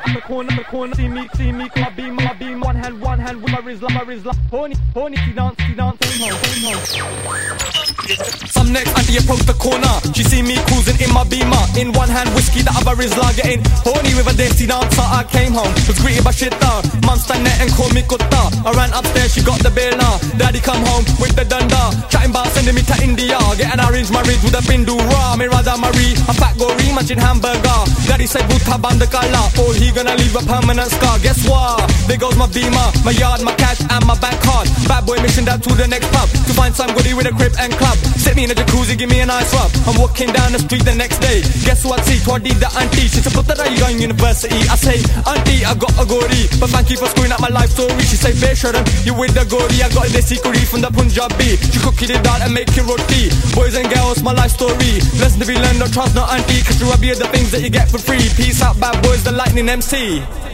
the corner. See me, my beam. One hand with my Rizla. Horny, she dance, came home. Some next auntie approach the corner. She see me cruising in my beamer. In one hand whiskey, the other Rizla. Getting horny with a desi dancer. I came home, was greeted by shitta. Mum stand there and called me kutta. I ran upstairs, she got the bill now. Daddy come home with the dunda. Chatting about sending me to India. Getting arranged marriage with a Bindura. Me Radha Marie, a fat gory, munching hamburger. Daddy said Buddha bandakala. Oh, he gonna leave a permanent scar. Guess what? There goes my beamer, my yard, my cash and my bank card. Bad boy mission down to the next pub to find some goodie with a crib and club. Sit me in a jacuzzi, give me a nice rub. I'm walking down the street the next day. Guess who I see? Twaddy the auntie. She said, Puttara, you going university? I say, auntie, I got a gory, but thank you for screwing up my life story. She say, Besharam, you with the gory. I got this secret from the Punjabi. She cooking it down and making roti. Boys and girls, my life story. Lesson to be learned, no trust, no auntie. Cause you are the things that you get for free. Peace out, bad boys, the lightning MC.